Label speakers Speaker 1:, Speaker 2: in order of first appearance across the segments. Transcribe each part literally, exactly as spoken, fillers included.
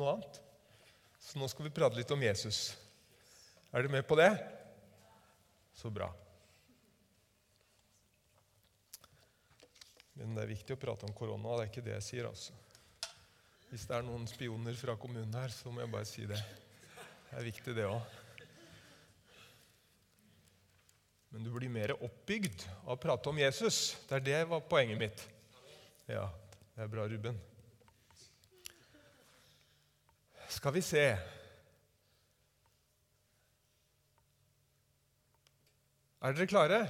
Speaker 1: noe annet. Så nå skal vi prate litt om Jesus. Er du med på det? Så bra. Men det er viktig å prate om korona, det er ikke det jeg sier altså. Hvis det er noen spioner fra kommunen her, så må jeg bare si det. Det er viktig det også. Men du blir mer oppbygd av å prate om Jesus. Det er det var poenget mitt. Ja, det er bra, Ruben. Skal vi se. Er dere klare?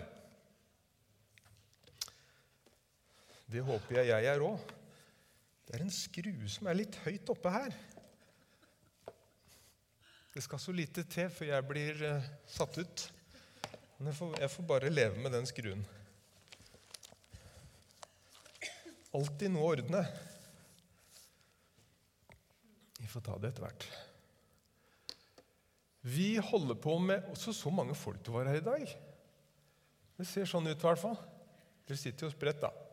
Speaker 1: Det håper jeg jeg er også. Det er en skru som er litt høyt oppe her. Det skal så lite til før jeg blir uh, satt ut. Men jeg får, jeg får bare leve med den skruen. Alltid noe å ordne. Vi får ta det etter hvert. Vi holder på med også så mange folk det var her i dag. Det ser sånn ut i hvert fall. Dere sitter jo spredt da.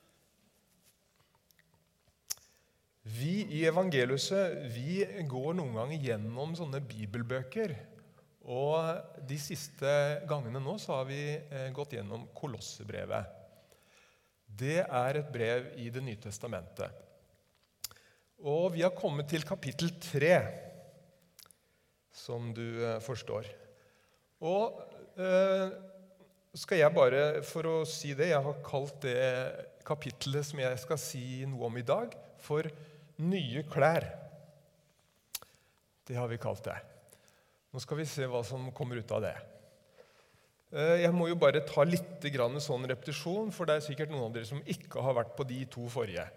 Speaker 1: Vi i Evangeliuset, vi går noen ganger gjennom sånne bibelbøker, og de siste gangene nå så har vi gått gjennom Kolossebrevet. Det er et brev i Det nye testamentet. Og vi har kommet til kapittel tre, som du forstår. Og eh, skal jeg bare, for å si det, jeg har kalt det kapittelet som jeg skal si noe om i dag, for nye klær. Det har vi kalt det. Nå skal vi se hva som kommer ut av det. Jeg må jo bare ta litt grann sånn repetisjon, for det er sikkert noen av dere som ikke har vært på de to forrige.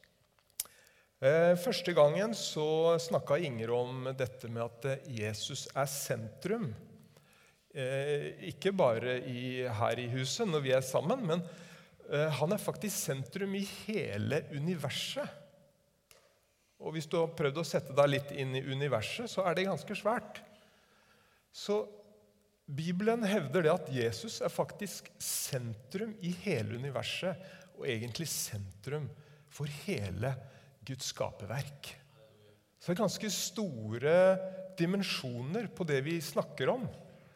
Speaker 1: Første gangen så snakket Inger om dette med at Jesus er sentrum. Ikke bare i, her i huset når vi er sammen, men han er faktisk sentrum i hele universet. Og hvis du har prøvd å sette deg litt inn i universet, så er det ganske svært. Så Bibelen hevder det at Jesus er faktisk sentrum i hele universet, og egentlig sentrum for hele Guds skaperverk. Så det er ganske store dimensjoner på det vi snakker om.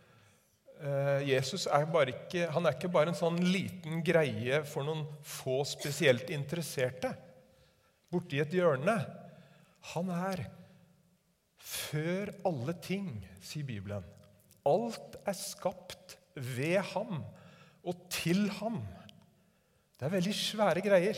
Speaker 1: Jesus er, bare ikke, han er ikke bare en sånn liten greie for noen få spesielt interesserte, borti et hjørne. Han er før alle ting, sier Bibelen. Alt er skapt ved ham og til ham. Det er veldig svære greier.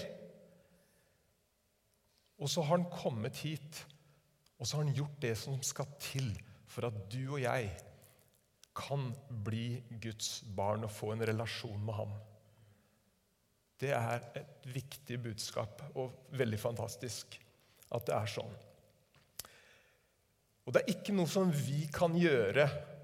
Speaker 1: Og så har han kommet hit, og så har han gjort det som skal til for at du og jeg kan bli Guds barn og få en relasjon med ham. Det er et viktig budskap, og veldig fantastisk at det er sånn. Og det er ikke noe som vi kan gjøre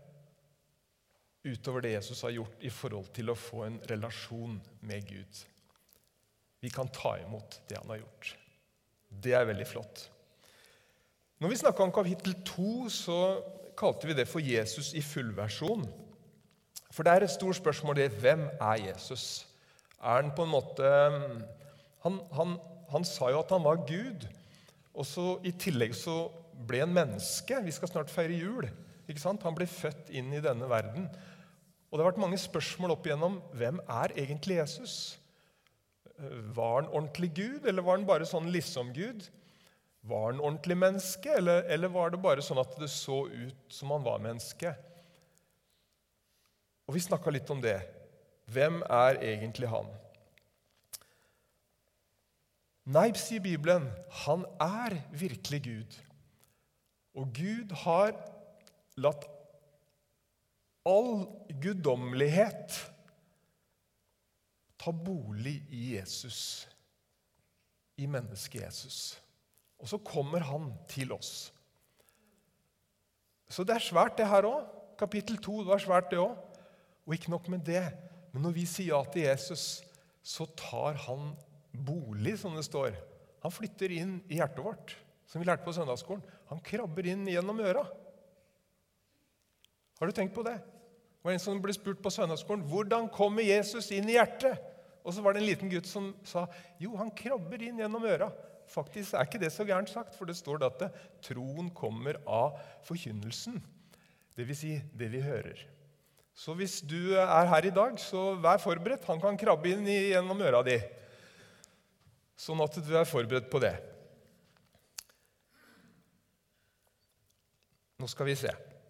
Speaker 1: utover det Jesus har gjort i forhold til å få en relasjon med Gud. Vi kan ta imot det han har gjort. Det er veldig flott. Når vi snakket om kapittel to, så kalte vi det for Jesus i fullversjon. For det er et stort spørsmål det, hvem er Jesus? Er han på en måte, han, han, han sa jo at han var Gud, og så i tillegg så ble han menneske. Vi skal snart feire jul, ikke sant? Han ble født inn i denne verden. Og det har vært mange spørsmål opp igjennom, hvem er egentlig Jesus? Var han ordentlig Gud, eller var han bare sånn liksom Gud? Var han ordentlig menneske, eller, eller var det bare sånn at det så ut som han var menneske? Og vi snakket litt om det. Hvem er egentlig han? Nei, sier Bibelen, han er virkelig Gud. Og Gud har latt all guddommelighet ta bolig i Jesus, i mennesket Jesus. Og så kommer han til oss. Så det er svært det her også. Kapittel to, det var svært det også. Og ikke nok med det, men når vi sier ja til Jesus, så tar han bolig, som det står. Han flytter inn i hjertet vårt, som vi lærte på søndagsskolen. Han krabber inn gjennom øra. Har du tenkt på det? Det var en som ble spurt på søndagsskolen, hvordan kommer Jesus inn i hjertet? Og så var det en liten gutt som sa, jo, han krabber inn gjennom øra. Faktisk er ikke det så gærent sagt, for det står da at troen kommer av forkynnelsen. Det vil si det vi hører. Så hvis du er her i dag, så vær forberedt. Han kan krabbe inn gjennom øra di, sånn at du er forberedt på det. Nå skal vi se.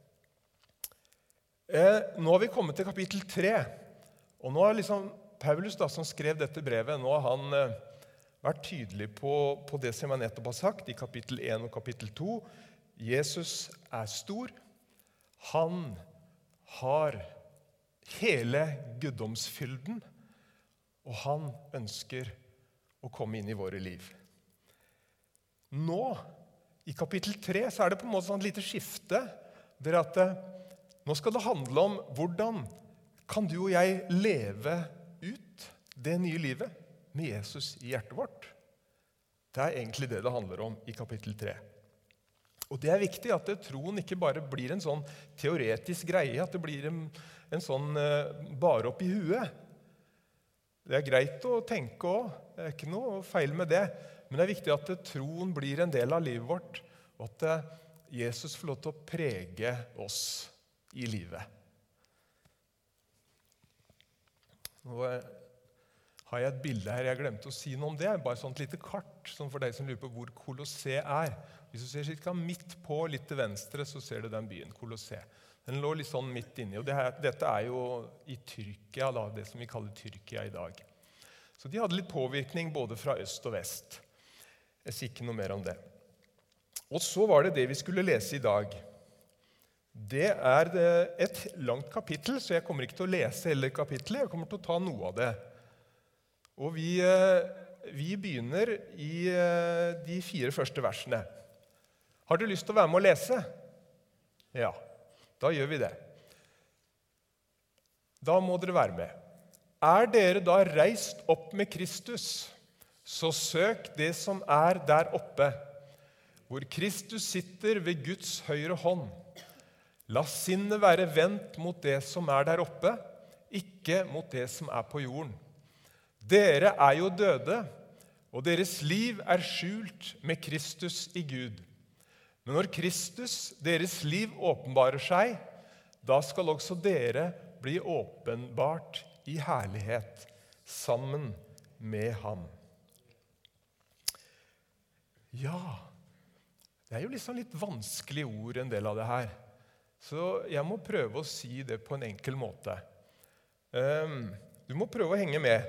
Speaker 1: Eh, nå har vi kommet til kapittel tre, og nå har liksom Paulus da, som skrev dette brevet, nå har han eh, vært tydelig på, på det som jeg nettopp har sagt i kapittel en og kapittel to. Jesus er stor. Han har hele guddomsfylden, og han ønsker å komme inn i våre liv. Nå, i kapittel tre, så er det på en måte sånn et lite skifte, der at nå skal det handle om hvordan kan du og jeg leve ut det nye livet med Jesus i hjertet vårt. Det er egentlig det det handler om i kapittel tre. Og det er viktig at det, troen ikke bare blir en sånn teoretisk greie, at det blir en, en sånn uh, bare opp i huet. Det er greit å tenke også, det er ikke noe feil med det, men det er viktig at det, troen blir en del av livet vårt, og at det, Jesus får lov til å prege oss i livet. Nå har jeg et bilde her, jeg glemte å si noe om det, bare sånn et lite kart, som for deg som lurer på hvor Kolosse er. Hvis du ser cirka midt på, litt til venstre, så ser du den byen, Kolosse. Den lå litt sånn midt inni, og det her, dette er jo i Tyrkia, da, det som vi kaller Tyrkia i dag. Så de hadde litt påvirkning både fra øst og vest. Jeg sier ikke noe mer om det. Og så var det det vi skulle lese i dag. Det er et langt kapittel, så jeg kommer ikke til å lese hele kapittelet, jeg kommer til å ta noe av det. Og vi, vi begynner i de fire første versene. Har du lyst til å være med å lese? Ja, da gjør vi det. Da må dere være med. Er dere da reist opp med Kristus, så søk det som er der oppe, hvor Kristus sitter ved Guds høyre hånd. La sinnet være vendt mot det som er der oppe, ikke mot det som er på jorden. Dere er jo døde, og deres liv er skjult med Kristus i Gud. Men når Kristus, deres liv, åpenbarer seg, da skal også dere bli åpenbart i herlighet sammen med ham. Ja, det er jo liksom litt vanskelige ord en del av det her. Så jeg må prøve å si det på en enkel måte. Um, du må prøve å henge med.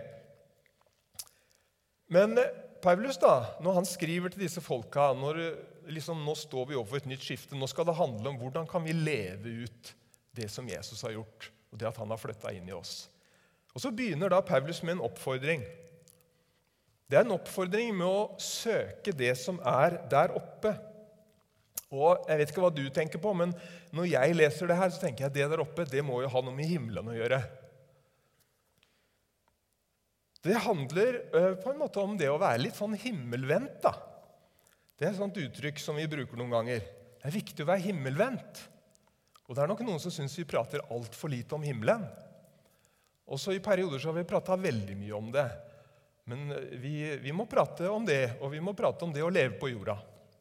Speaker 1: Men Paulus da, når han skriver til disse folka, når liksom, nå står vi overfor et nytt skifte, nå skal det handle om hvordan kan vi leve ut det som Jesus har gjort, og det at han har flyttet inn i oss. Og så begynner da Paulus med en oppfordring. Det er en oppfordring med å søke det som er der oppe. Og jeg vet ikke hva du tenker på, men når jeg leser det her, så tenker jeg at det der oppe, det må jo ha noe med himmelen å gjøre. Det handler uh, på en måte om det å være litt sånn himmelvendt, da. Det er et sånt uttrykk som vi bruker noen ganger. Det er viktig å være himmelvendt. Og det er nok noen som synes vi prater alt for lite om himmelen. Også i perioder så har vi pratet veldig mye om det. Men vi, vi må prate om det, og vi må prate om det å leve på jorda.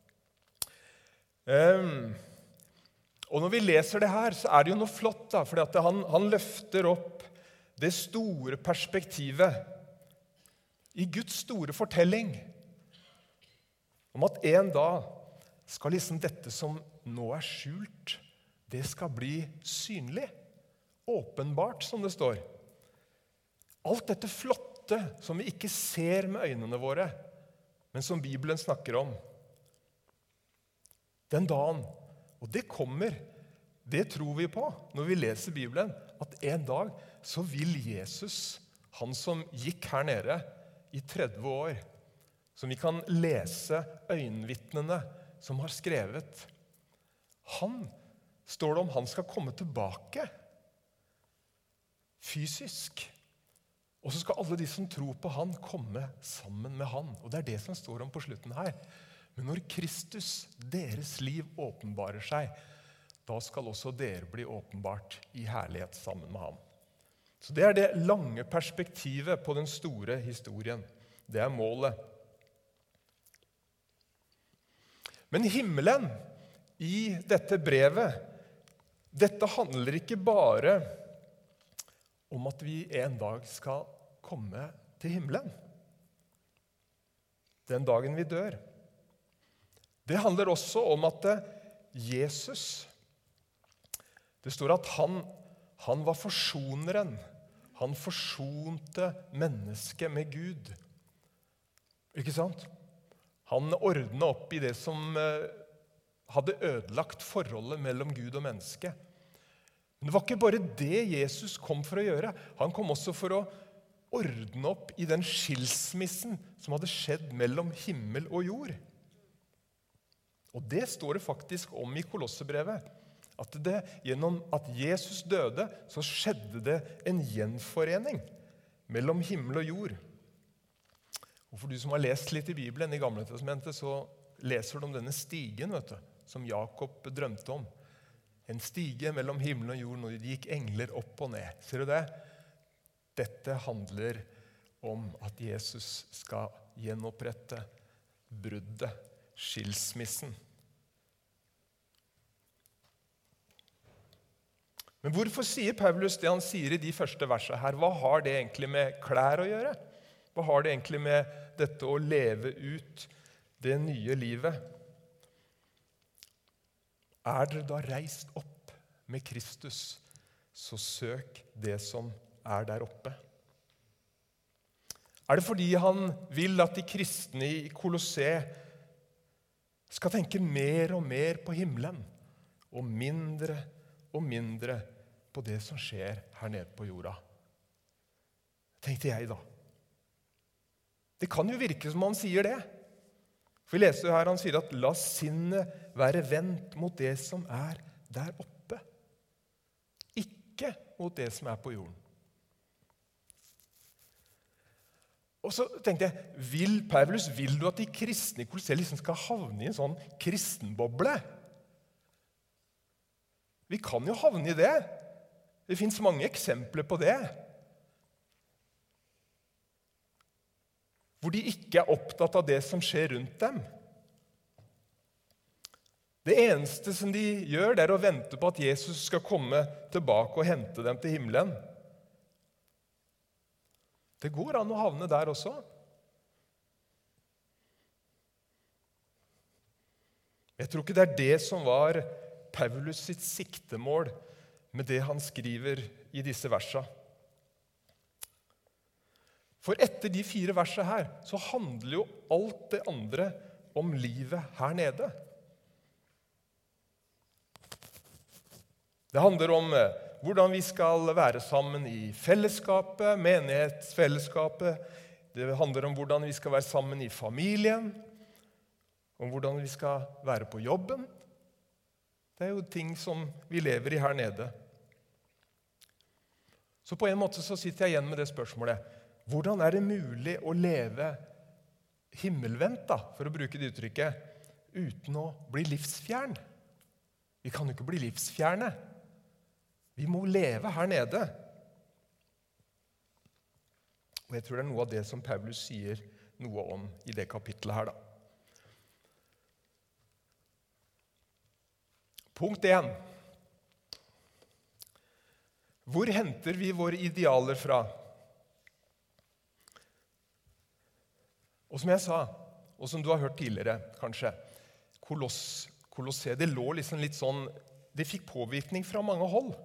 Speaker 1: Um, og når vi leser det her, så er det jo noe flott, da, fordi at han, han løfter opp det store perspektivet i Guds store fortelling om at en dag skal liksom dette som nå er skjult, det skal bli synlig, åpenbart, som det står. Alt dette flotte som vi ikke ser med øynene våre, men som Bibelen snakker om. Den dagen, og det kommer, det tror vi på når vi leser Bibelen, at en dag så vil Jesus, han som gikk her nede i tretti år, som vi kan lese øyenvitnene som har skrevet, han står det om han skal komme tilbake fysisk. Og så skal alle de som tror på han komme sammen med han. Og det er det som står om på slutten her. Men når Kristus, deres liv, åpenbarer seg, da skal også dere bli åpenbart i herlighet sammen med ham. Så det er det lange perspektivet på den store historien. Det er målet. Men himmelen i dette brevet, dette handler ikke bare om at vi en dag skal komme til himmelen. Den dagen vi dør. Det handler også om at Jesus, det står at han, han var forsoneren. Han forsonte mennesket med Gud. Ikke sant? Han ordnet opp i det som hadde ødelagt forholdet mellom Gud og menneske. Men det var ikke bare det Jesus kom for å gjøre. Han kom også for å ordne opp i den skilsmissen som hadde skjedd mellom himmel og jord. Og det står det faktisk om i Kolossebrevet. At det, gjennom at Jesus døde, så skjedde det en gjenforening mellom himmel og jord. Og for du som har lest litt i Bibelen i Gamle Testamentet, så leser du om denne stigen, vet du, som Jakob drømte om. En stige mellom himmel og jord, når det gikk engler opp og ned. Ser du det? Dette handler om at Jesus skal gjenopprette bruddet, skilsmissen. Men hvorfor sier Paulus det han sier i de første versene her? Hva har det egentlig med klær å gjøre? Hva har det egentlig med dette å leve ut det nye livet? Er dere da reist opp med Kristus, så søk det som er der oppe. Er det fordi han vil at de kristne i Kolosse skal tenke mer og mer på himmelen, og mindre og mindre på det som skjer her nede på jorda? Tenkte jeg da. Det kan jo virke som han sier det. For vi leser jo her, han sier at la sinnet være vendt mot det som er der oppe. Ikke mot det som er på jorden. Og så tenkte jeg, vil Paulus, vil du at de kristne i Kolosse liksom skal havne i en sånn kristenboble? Vi kan jo havne i det. Det finnes mange eksempler på det. Hvor de ikke er opptatt av det som skjer rundt dem. Det eneste som de gjør, det er å vente på at Jesus skal komme tilbake og hente dem til himmelen. Det går an å havne der også. Jeg tror ikke det er det som var Paulus sitt siktemål med det han skriver i disse versene. For etter de fire versene her, så handler jo alt det andre om livet her nede. Det handler om hvordan vi skal være sammen i fellesskapet, menighetsfellesskapet. Det handler om hvordan vi skal være sammen i familien, om hvordan vi skal være på jobben. Det er jo ting som vi lever i her nede. Så på en måte så sitter jeg igjen med det spørsmålet. Hvordan er det mulig å leve himmelvendt, da, for å bruke det uttrykket, uten å bli livsfjern? Vi kan jo ikke bli livsfjerne. Vi må leve her nede. Og jeg tror det er noe av det som Paulus sier noe om i det kapitlet her, da. Punkt én. Hvor henter vi våre idealer fra? Og som jeg sa, og som du har hørt tidligere, kanskje, Koloss, Kolosse, det lå liksom litt sånn, det fikk påvirkning fra mange hold.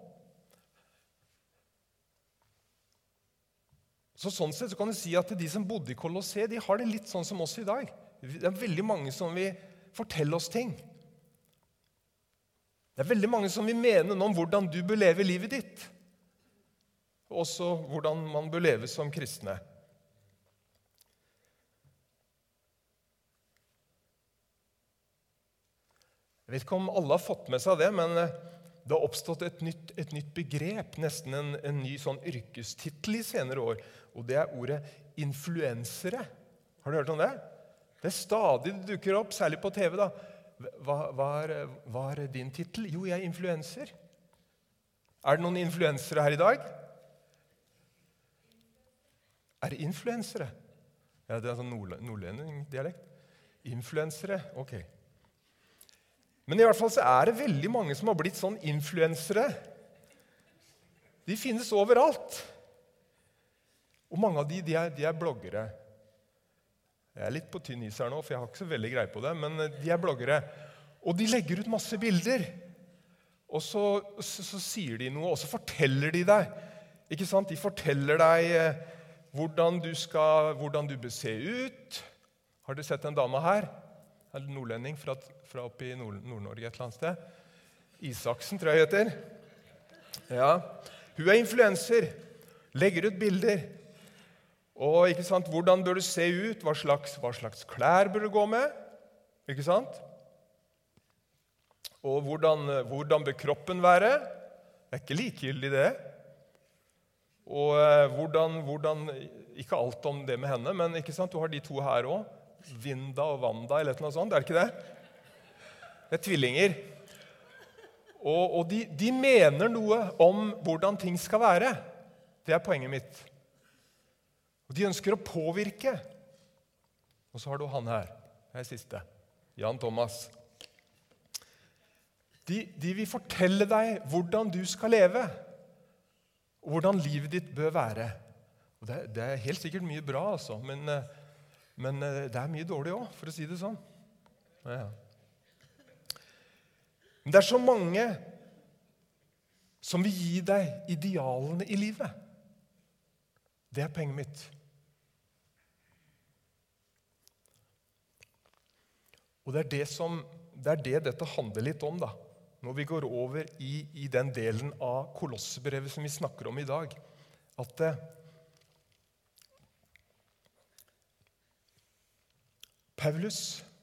Speaker 1: Så sånn sett så kan du si at de som bodde i Kolosse, de har det litt sånn som oss i dag. Det er veldig mange som vil fortelle oss ting. Det er veldig mange som vil mene noe om hvordan du bør leve livet ditt. Og også hvordan man bør leve som kristne. Jeg vet ikke om alle har fått med seg det, men det har oppstått et nytt, et nytt begrep, nesten en, en ny sånn yrkestittel i senere år, og det er ordet influensere. Har du hørt om det? Det er stadig det dukker opp, særlig på T V da. Hva, hva, er, hva er din tittel? Jo, jeg er influenser. Er det noen influensere her i dag? Er det influensere? Ja, det er sånn nordlending-dialekt. Influensere, ok. Men i hvert fall så er det veldig mange som har blitt sånn influensere. De finnes overalt. Og mange av de, de er, de er bloggere. Jeg er litt på tynn is her nå, for jeg har ikke så veldig greie på det, men de er bloggere. Og de legger ut masse bilder. Og så, så, så sier de noe, og så forteller de deg. Ikke sant? De forteller deg eh, hvordan, du skal, hvordan du bør se ut. Har du sett en dame her? En nordlending fra, fra oppe i Nord- Nord-Norge et eller annet sted. Isaksen, tror jeg heter. Ja, hun er influenser. Legger ut bilder. Og ikke sant, hvordan bør du se ut? Hva slags, hva slags klær bør du gå med? Ikke sant? Og hvordan, hvordan bør kroppen være? Det er ikke likegyldig det. Og eh, hvordan, hvordan, ikke alt om det med henne, men ikke sant, du har de to her også. Vinda og Wanda, eller noe sånt, er det ikke det? Det er tvillinger. Og, og de, de mener noe om hvordan ting skal være. Det er poenget mitt. Og de ønsker å påvirke. Og så har du han her. Det er siste. Jan Thomas. De, de vil fortelle deg hvordan du skal leve, og hvordan livet ditt bør være. Og det, det er helt sikkert mye bra, altså, men, men det er mye dårlig også, for å si det sånn. Ja. Men det er så mange som vil gi deg idealene i livet. Det er poenget mitt. Og det er det, som, det er det dette handler litt om, da. Når vi går over i, i den delen av Kolossebrevet som vi snakker om i dag. At eh, Paulus,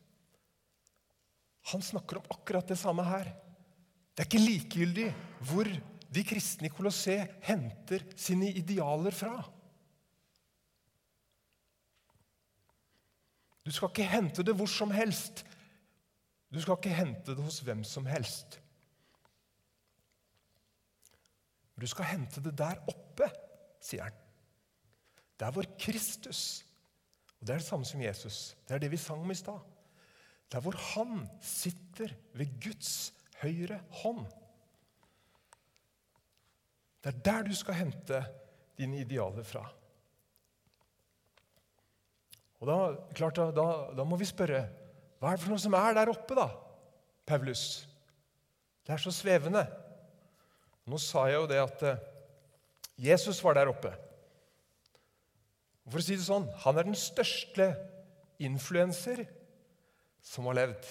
Speaker 1: han snakker om akkurat det samme her. Det er ikke likegyldig hvor de kristne i Kolosse henter sine idealer fra. Du skal ikke hente det hvor som helst. Du skal ikke hente det hos hvem som helst. Du skal hente det der oppe, sier han. Der hvor Kristus, og det er det samme som Jesus, det er det vi sang om i stad. Der hvor han sitter ved Guds høyre hånd. Det er der du skal hente dine idealer fra. Og da, klart, da, da, da må vi spørre, hva er det for noe som er der oppe da, Paulus? Det er så svevende. Nå sa jeg jo det at eh, Jesus var der oppe. For å si det sånn, han er den største influenser som har levd.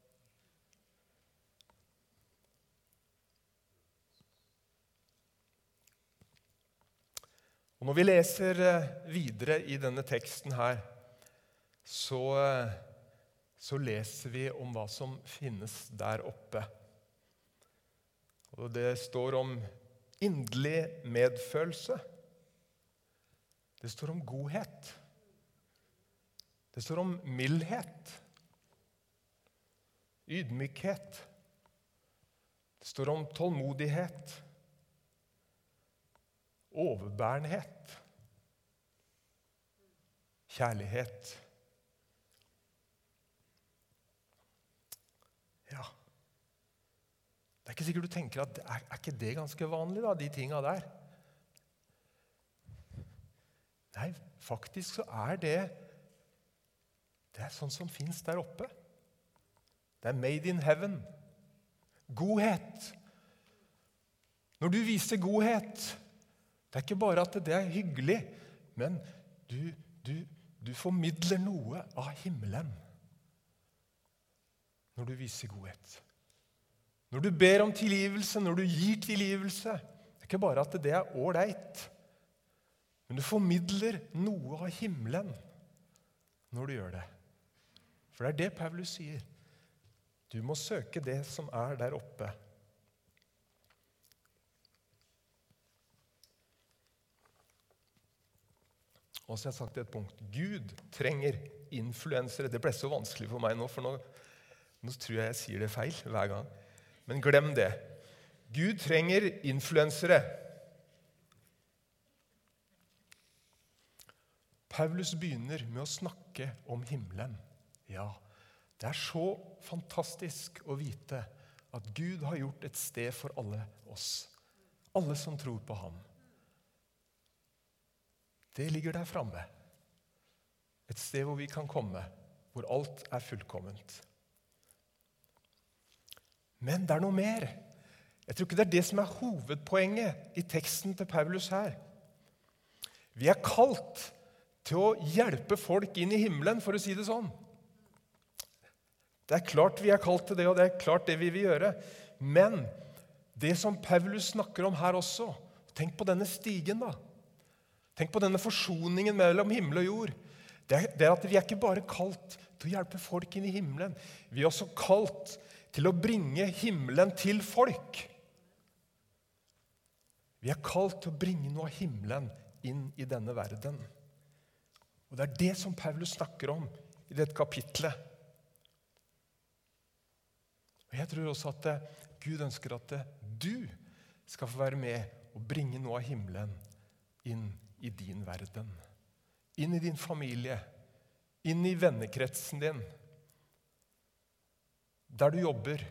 Speaker 1: Og når vi leser eh, videre i denne teksten her, så, eh, så leser vi om hva som finnes der oppe. Og det står om inderlig medfølelse. Det står om godhet. Det står om mildhet. Ydmykhet. Det står om tålmodighet. Overbærenhet. Kjærlighet. Ja. Det er ikke sikkert du tenker at er, er ikke det ganske vanlig, da, de tingene der? Nei, faktisk så er det det er sånn som finnes der oppe. Det er made in heaven. Godhet. Når du viser godhet, det er ikke bare at det er hyggelig, men du, du, du formidler noe av himmelen når du viser godhet. Når du ber om tilgivelse, når du gir tilgivelse, det er ikke bare at det er ålreit, men du formidler noe av himmelen når du gjør det. For det er det Paulus sier. Du må søke det som er der oppe. Og så har jeg sagt et punkt. Gud trenger influensere. Det ble så vanskelig for meg nå, for nå, nå tror jeg jeg sier det feil hver gang. Men glem det. Gud trenger influensere. Paulus begynner med å snakke om himmelen. Ja, Det er så fantastisk å vite at Gud har gjort et sted for alle oss. Alle som tror på ham. Det ligger der framme. Et sted hvor vi kan komme, hvor alt er fullkomment. Men det er noe mer. Jeg tror ikke det er det som er hovedpoenget i teksten til Paulus her. Vi er kalt til å hjelpe folk inn i himmelen, for å si det sånn. Det er klart vi er kalt til det, og det er klart det vi vil gjøre. Men det som Paulus snakker om her også, tenk på denne stigen da. Tenk på denne forsoningen mellom himmel og jord. Det er, det er at vi er ikke bare kalt til å hjelpe folk inn i himmelen. Vi er også kalt til å bringe himmelen til folk. Vi er kalt til å bringe noe av himmelen inn i denne verden. Og det er det som Paulus snakker om i dette kapitlet. Og jeg tror også at Gud ønsker at du skal få være med og bringe noe av himmelen inn i din verden. Inn i din familie, inn i vennekretsen din, der du jobber.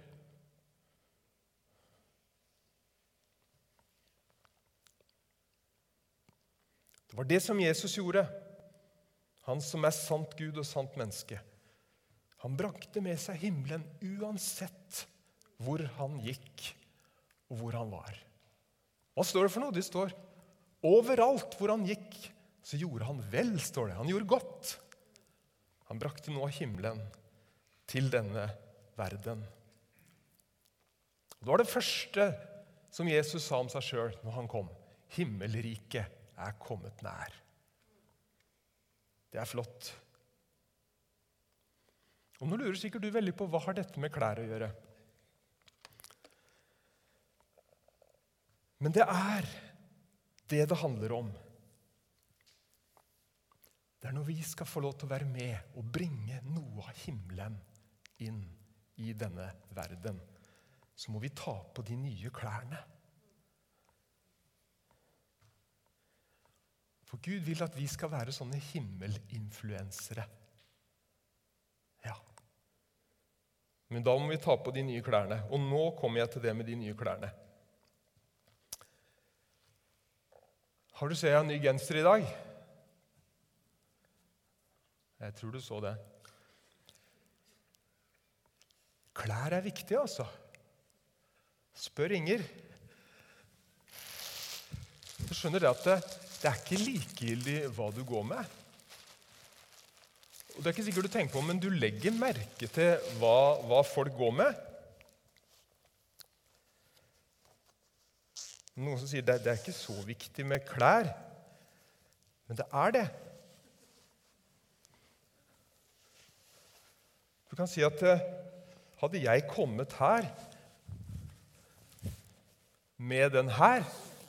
Speaker 1: Det var det som Jesus gjorde, han som er sant Gud og sant menneske. Han brakte med seg himmelen uansett hvor han gikk og hvor han var. Hva står det for noe? Det står, overalt hvor han gikk, så gjorde han vel, står det. Han gjorde godt. Han brakte noe av himmelen til denne verden. Det var det første som Jesus sa om seg selv når han kom. Himmelriket er kommet nær. Det er flott. Og nå lurer sikkert du veldig på hva har dette med klær å gjøre. Men det er det det handler om. Det er når vi skal få lov til å være med og bringe noe av himmelen inn i denne verden, så må vi ta på de nye klærne. For Gud vil at vi skal være sånne himmelinfluensere. Ja. Men da må vi ta på de nye klærne. Og nå kommer jeg til det med de nye klærne. Har du sett en ny genser i dag? Jeg tror du så det. Klær er viktig, altså. Spør Inger. Du skjønner det at det, det er ikke likegyldig hva du går med. Og det er ikke sikkert du tenker på, men du legger merke til hva, hva folk går med. Noen som sier det, det er ikke så viktig med klær, men det er det. Du kan si at hadde jeg kommet her med den her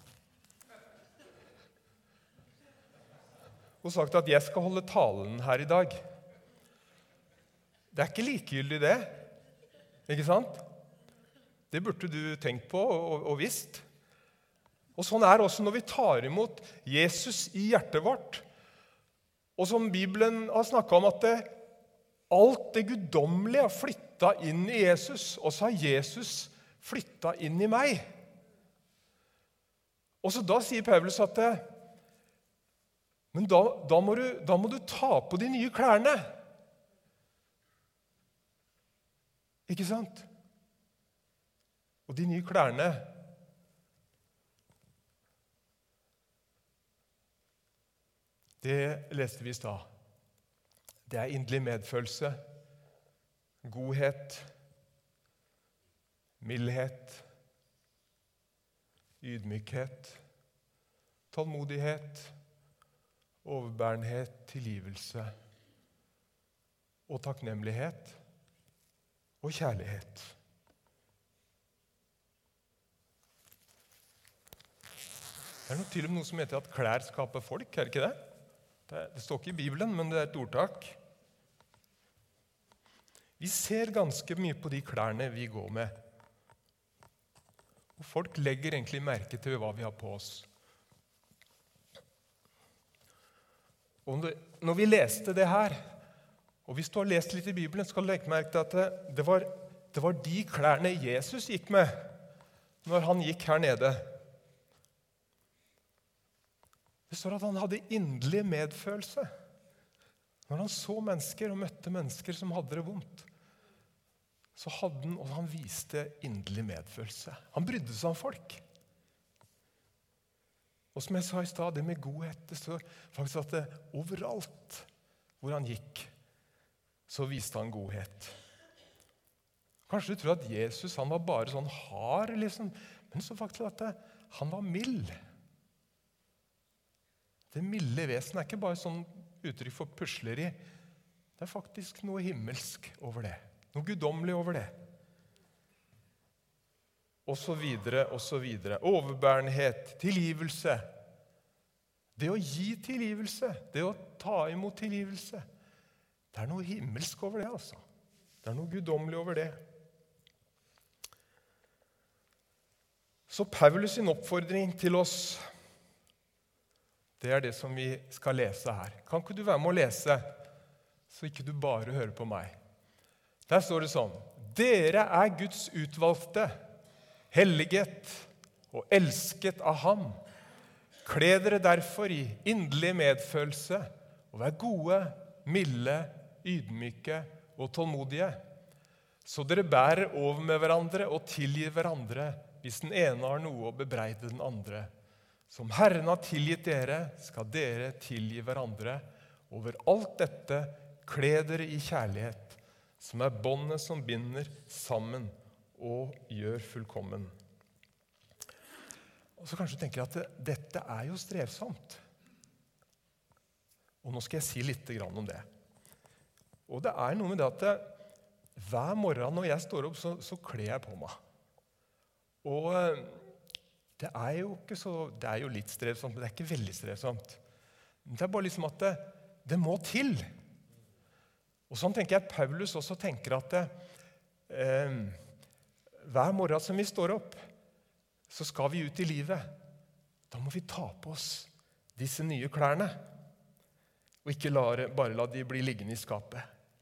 Speaker 1: og sagt at jeg skal holde talen her i dag, det er ikke likegyldig det, ikke sant? Det burde du tenkt på og, og visst. Og sånn er det også når vi tar imot Jesus i hjertet vårt. Og som Bibelen har snakket om, at det, alt det guddommelige har flyttet inn i Jesus, og så har Jesus flyttet inn i meg. Og så da sier Paulus at det, men da, da, må du, da må du ta på de nye klærne. Ikke sant? Og de nye klærne, det leste vi i stad. Det er inderlig medfølelse, godhet, mildhet, ydmykhet, tålmodighet, overbærenhet, tilgivelse og takknemlighet og kjærlighet. Det er nok til og med noe som heter at klær skaper folk, er det ikke det? Det, det står ikke i Bibelen, men det er et ordtak. Vi ser ganske mye på de klærne vi går med. Og folk legger egentlig merke til hva vi har på oss. Og når vi leste det her, Og hvis du har lest litt i Bibelen, skal du legge merke til at det, det, var, det var de klærne Jesus gikk med når han gikk her nede. Det står at han hadde inderlig medfølelse. Når han så mennesker og møtte mennesker som hadde det vondt, så hadde han, og han viste inderlig medfølelse. Han brydde seg om folk. Og som jeg sa i stad, det med godhet, det står faktisk at det, overalt hvor han gikk, så viste han godhet. Kanskje du tror at Jesus han var bare sånn hard, liksom, men så faktisk at det, han var mild. Det milde vesen er ikke bare sånn uttrykk for pusleri. Det er faktisk noe himmelsk over det. Noe guddommelig over det. Og så videre, og så videre. Overbærenhet, tilgivelse. Det å gi tilgivelse, det å ta imot tilgivelse. Det er noe himmelsk over det, altså. Det er noe guddommelig over det. Så Paulus sin oppfordring til oss, det er det som vi skal lese her. Kan ikke du være med å lese, så ikke du bare hører på meg? Der står det sånn: Dere er Guds utvalgte, helliget og elsket av ham. Kle dere derfor i inderlig medfølelse, og vær gode, milde, ydmyke og tålmodige. Så dere bærer over med hverandre og tilgir hverandre, hvis den ene har noe å bebreide den andre. Som Herren har tilgitt dere, skal dere tilgi hverandre. Over alt dette, kle dere i kjærlighet, som er båndet som binder sammen og gjør fullkommen. Og så kanskje du tenker at det, dette er jo strevsomt. Og nå skal jeg si litt grann om det. Og det er noe med det at det, hver morgen når jeg står opp, så, så kler jeg på meg. Og det er jo ikke så, det er jo litt strevsomt, men det er ikke veldig strevsomt. Det er bare liksom at det, det må til. Og sånn tenker jeg at Paulus også tenker at det, eh, hver morgen som vi står opp, så skal vi ut i livet. Da må vi ta på oss disse nye klærne, og ikke la, bare la de bli liggende i skapet.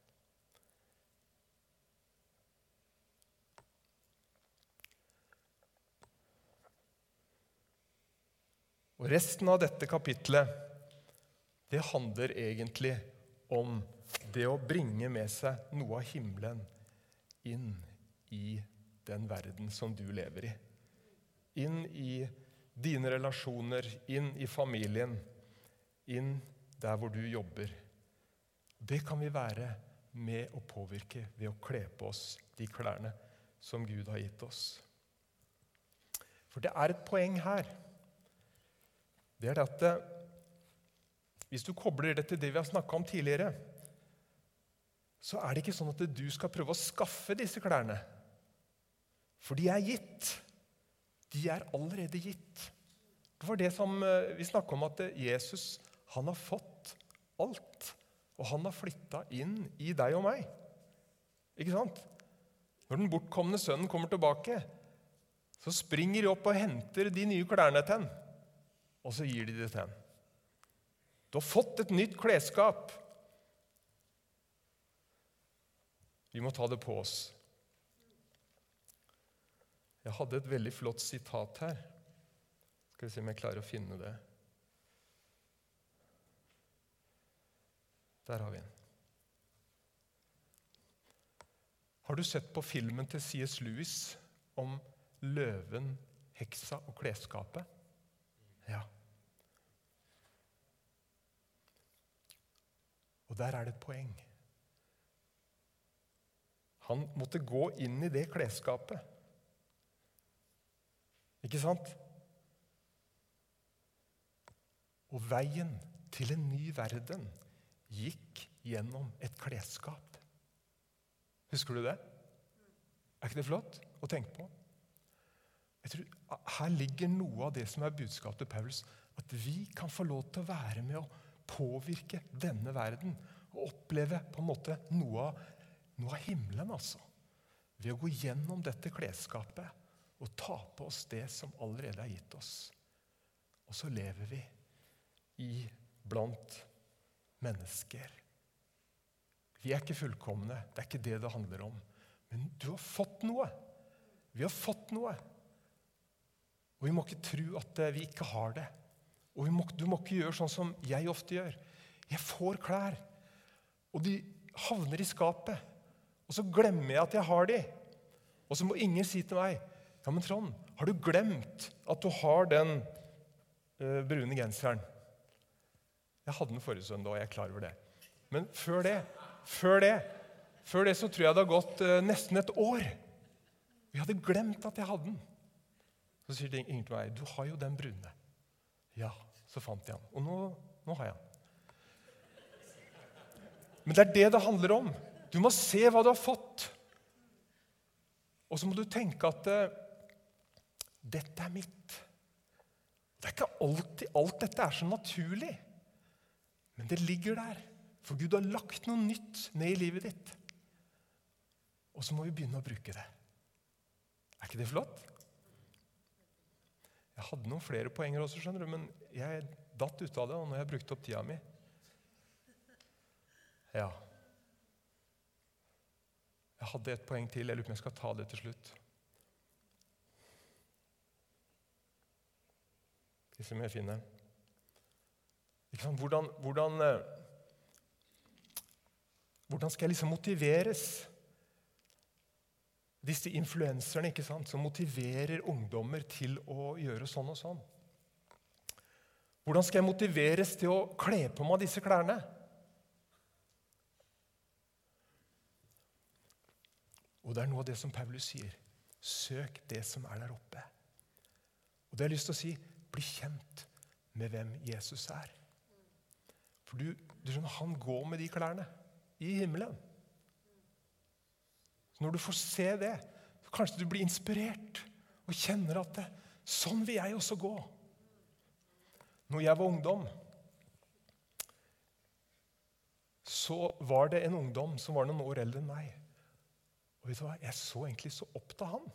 Speaker 1: Og resten av dette kapitlet, det handler egentlig om det å bringe med seg noe av himmelen inn i den verden som du lever i. Inn i dine relasjoner, inn i familien, inn der hvor du jobber. Det kan vi være med å påvirke ved å kle på oss de klærne som Gud har gitt oss. For det er et poeng her. Det er at det, hvis du kobler det til det vi har snakket om tidligere, så er det ikke sånn at du skal prøve å skaffe disse klærne. For de er gitt. De er allerede gitt. Det var det som vi snakket om, at Jesus, han har fått alt. Og han har flyttet inn i deg og meg. Ikke sant? Når den bortkomne sønnen kommer tilbake, så springer de opp og henter de nye klærne til han. Og så gir de det til han. Du har fått et nytt klesskap. Vi må ta det på oss. Jeg hadde et veldig flott sitat her. Skal vi se om jeg klarer å finne det. Der har vi den. Har du sett på filmen til C S Lewis om løven, heksa og klesskapet? Ja. Og der er det et poeng. Han måtte gå inn i det klesskapet. Ikke sant? Og veien til en ny verden gikk gjennom et klesskap. Husker du det? Er ikke det flott å tenke på? Jeg tror, her ligger noe av det som er budskapet til Paulus, at vi kan få lov til å være med å påvirke denne verden og oppleve på en måte noe av, noe av himmelen, altså. Ved å gå gjennom dette klesskapet og ta på oss det som allerede er gitt oss. Og så lever vi i blant mennesker. Vi er ikke fullkomne, det er ikke det det handler om. Men du har fått noe. Vi har fått noe. Og vi må ikke tro at vi ikke har det. Og vi må, du må ikke gjøre sånn som jeg ofte gjør. Jeg får klær, og de havner i skapet. Og så glemmer jeg at jeg har de. Og så må ingen si til meg, ja, men Trond, har du glemt at du har den uh, brune genseren? Jeg hadde den forrige søndag, og jeg er klar over det. Men før det, før det, før det så tror jeg det har gått uh, nesten et år. Jeg hadde glemt at jeg hadde den. Så sier det ingen til meg, du har jo den brune. Ja, så fant jeg den. Og nå, nå har jeg den. Men det er det det handler om. Du må se hva du har fått. Og så må du tenke at uh, dette er mitt. Det er ikke alltid alt dette er så naturlig. Men det ligger der. For Gud har lagt noe nytt ned i livet ditt. Og så må vi begynne å bruke det. Er ikke det flott? Jeg hadde noen flere poenger også, skjønner du, men jeg datt ut av det, og nå har jeg brukt opp tida mi. Ja. Jeg hadde et poeng til, jeg lurer på om jeg skal ta det til slutt. Skal vi se om jeg finner. Ikke sant? Hvordan, hvordan, hvordan skal jeg liksom motiveres? Disse influenserne, ikke sant, som motiverer ungdommer til å gjøre sånn og sånn. Hvordan skal jeg motiveres til å kle på meg disse klærne? Og det er noe av det som Paulus sier. Søk det som er der oppe. Og det har jeg lyst til å si, bli kjent med hvem Jesus er. For du, du skjønner, han går med de klærne i himmelen. Så når du får se det, så kanskje du blir inspirert og kjenner at det, sånn vil jeg også gå. Når jeg var ungdom, så var det en ungdom som var noen år eldre enn meg. Og vet du hva? Jeg så egentlig så opp til han.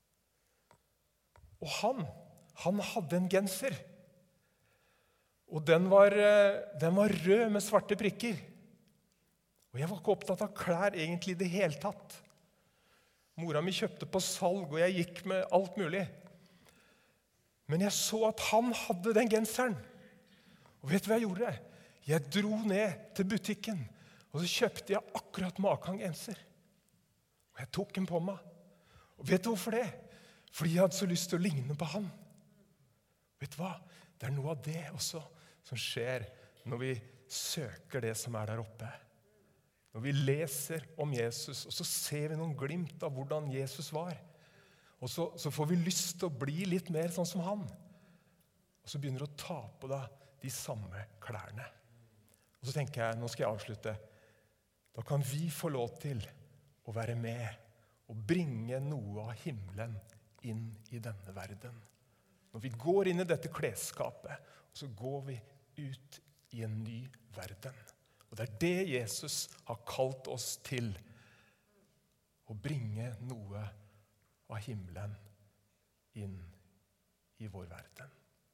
Speaker 1: Og han, han hadde en genser. Og den var, den var rød med svarte prikker. Og jeg var ikke opptatt av klær egentlig i det hele tatt. Mora mi kjøpte på salg, og jeg gikk med alt mulig. Men jeg så at han hadde den genseren. Og vet du hva jeg gjorde? Jeg dro ned til butikken, og så kjøpte jeg akkurat maken genser. Og jeg tok den på meg. Og vet du hvorfor det? Fordi jeg hadde så lyst til å ligne på han. Vet du hva? Det er noe av det også som skjer når vi søker det som er der oppe. Når vi leser om Jesus, og så ser vi noen glimt av hvordan Jesus var. Og så, så får vi lyst til å bli litt mer sånn som han. Og så begynner du å ta på deg de samme klærne. Og så tenker jeg, nå skal jeg avslutte. Da kan vi få lov til å være med og bringe noe av himmelen inn i denne verden. Når vi går inn i dette klesskapet, så går vi ut i en ny verden. Og det er det Jesus har kalt oss til, å bringe noe av himmelen inn i vår verden.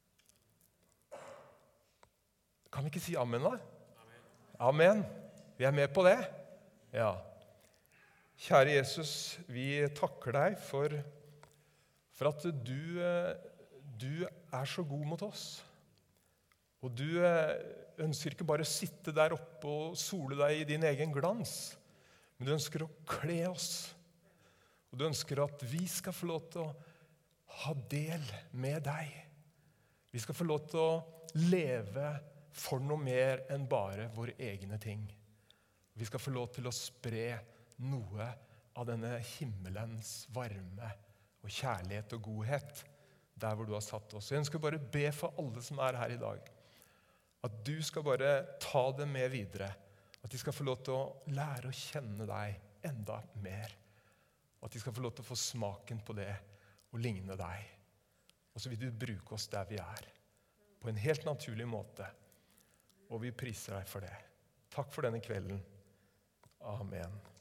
Speaker 1: Kan vi ikke si amen da? Amen. Vi er med på det? Ja. Kjære Jesus, vi takker deg for, for at du, du er så god mot oss. Og du ønsker ikke bare å sitte der oppe og sole deg i din egen glans, men du ønsker å kle oss. Og du ønsker at vi skal få lov til å ha del med deg. Vi skal få lov til å leve for noe mer enn bare våre egne ting. Vi skal få lov til å spre noe av denne himmelens varme og kjærlighet og godhet der hvor du har satt oss. Jeg ønsker bare be for alle som er her i dag, at du skal bare ta det med videre, at de skal få lov til å lære å kjenne deg enda mer, og at de skal få lov til å få smaken på det og ligne deg. Og så vil du bruke oss der vi er, på en helt naturlig måte, og vi priser deg for det. Takk for denne kvelden. Amen.